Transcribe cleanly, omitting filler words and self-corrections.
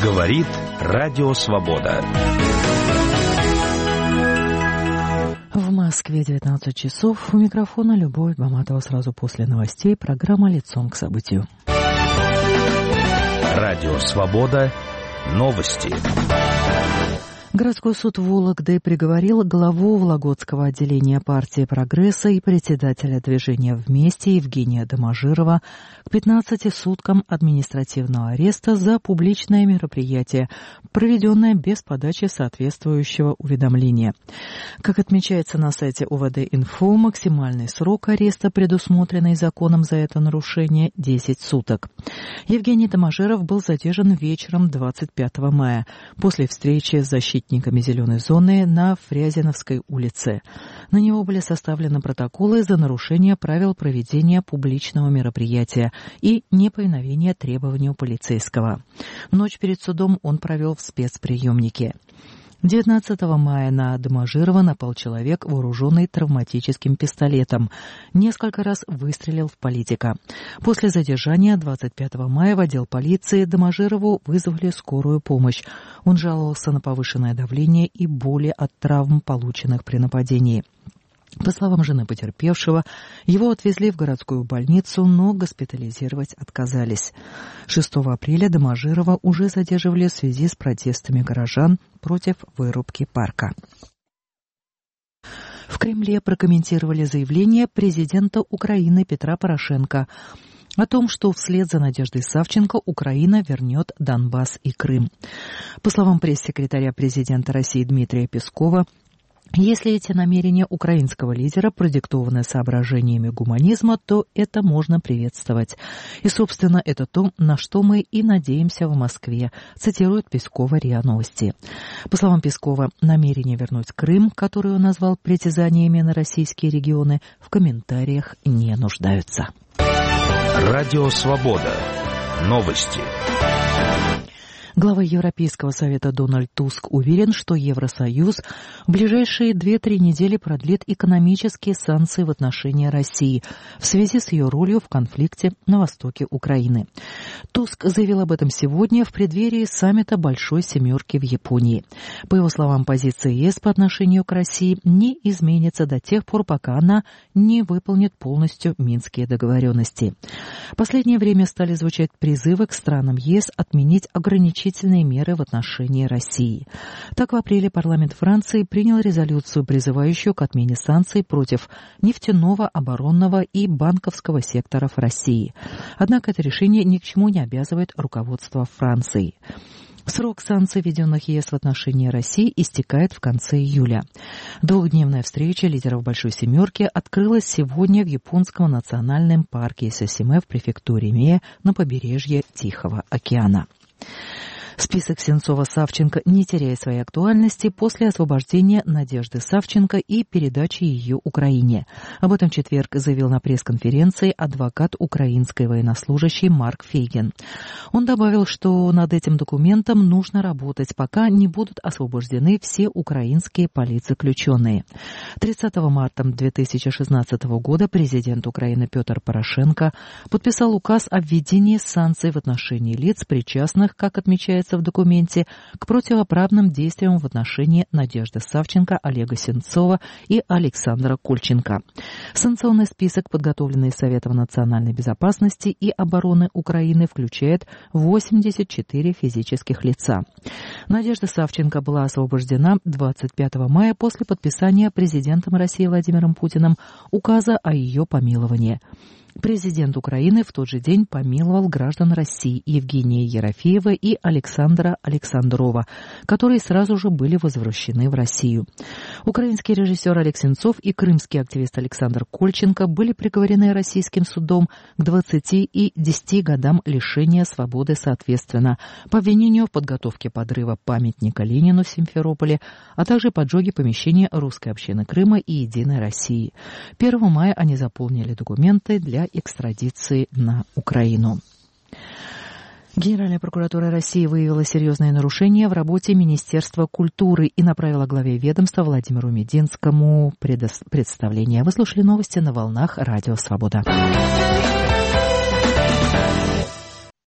Говорит Радио Свобода. В Москве 19 часов. У микрофона Любовь Баматова. Сразу после новостей программа «Лицом к событию». Радио Свобода. Новости. Городской суд Вологды приговорил главу Вологодского отделения партии «Прогресса» и председателя движения «Вместе» Евгения Доможирова к 15 суткам административного ареста за публичное мероприятие, проведенное без подачи соответствующего уведомления. Как отмечается на сайте УВД-Инфо, максимальный срок ареста, предусмотренный законом за это нарушение, 10 суток. Евгений Доможиров был задержан вечером 25 мая после встречи с защитниками «Зеленой зоны» на Фрязиновской улице. На него были составлены протоколы за нарушение правил проведения публичного мероприятия и неповиновение требованию полицейского. Ночь перед судом он провел в спецприемнике. 19 мая на Доможирова напал человек, вооруженный травматическим пистолетом. Несколько раз выстрелил в политика. После задержания 25 мая в отдел полиции Доможирову вызвали скорую помощь. Он жаловался на повышенное давление и боли от травм, полученных при нападении. По словам жены потерпевшего, его отвезли в городскую больницу, но госпитализировать отказались. 6 апреля Доможирова уже задерживали в связи с протестами горожан против вырубки парка. В Кремле прокомментировали заявление президента Украины Петра Порошенко о том, что вслед за Надеждой Савченко Украина вернет Донбасс и Крым. По словам пресс-секретаря президента России Дмитрия Пескова, если эти намерения украинского лидера продиктованы соображениями гуманизма, то это можно приветствовать. И, собственно, это то, на что мы и надеемся в Москве, цитирует Пескова РИА Новости. По словам Пескова, намерения вернуть Крым, который он назвал притязаниями на российские регионы, в комментариях не нуждаются. Радио Свобода. Новости. Глава Европейского совета Дональд Туск уверен, что Евросоюз в ближайшие 2-3 недели продлит экономические санкции в отношении России в связи с ее ролью в конфликте на востоке Украины. Туск заявил об этом сегодня в преддверии саммита Большой Семерки в Японии. По его словам, позиция ЕС по отношению к России не изменится до тех пор, пока она не выполнит полностью Минские договоренности. В последнее время стали звучать призывы к странам ЕС отменить ограничения меры в отношении России. Так, в апреле парламент Франции принял резолюцию, призывающую к отмене санкций против нефтяного, оборонного и банковского секторов России. Однако это решение ни к чему не обязывает руководство Франции. Срок санкций, введенных ЕС в отношении России, истекает в конце июля. Двухдневная встреча лидеров Большой Семерки открылась сегодня в японском национальном парке Сосиме в префектуре Мие на побережье Тихого океана. Список Сенцова-Савченко не теряет своей актуальности после освобождения Надежды Савченко и передачи ее Украине. Об этом в четверг заявил на пресс-конференции адвокат украинской военнослужащей Марк Фейген. Он добавил, что над этим документом нужно работать, пока не будут освобождены все украинские политзаключенные. 30 марта 2016 года президент Украины Петр Порошенко подписал указ о введении санкций в отношении лиц, причастных, как отмечается в документе, к противоправным действиям в отношении Надежды Савченко, Олега Сенцова и Александра Кольченко. Санкционный список, подготовленный Советом национальной безопасности и обороны Украины, включает 84 физических лица. Надежда Савченко была освобождена 25 мая после подписания президентом России Владимиром Путиным указа о ее помиловании. Президент Украины в тот же день помиловал граждан России Евгения Ерофеева и Александра Александрова, которые сразу же были возвращены в Россию. Украинский режиссер Олег Сенцов и крымский активист Александр Кольченко были приговорены российским судом к 20 и 10 годам лишения свободы соответственно по обвинению в подготовке подрыва памятника Ленину в Симферополе, а также поджоге помещения русской общины Крыма и Единой России. 1 мая они заполнили документы для экстрадиции на Украину. Генеральная прокуратура России выявила серьезные нарушения в работе Министерства культуры и направила главе ведомства Владимиру Мединскому представление. Вы слушали новости на волнах Радио Свобода.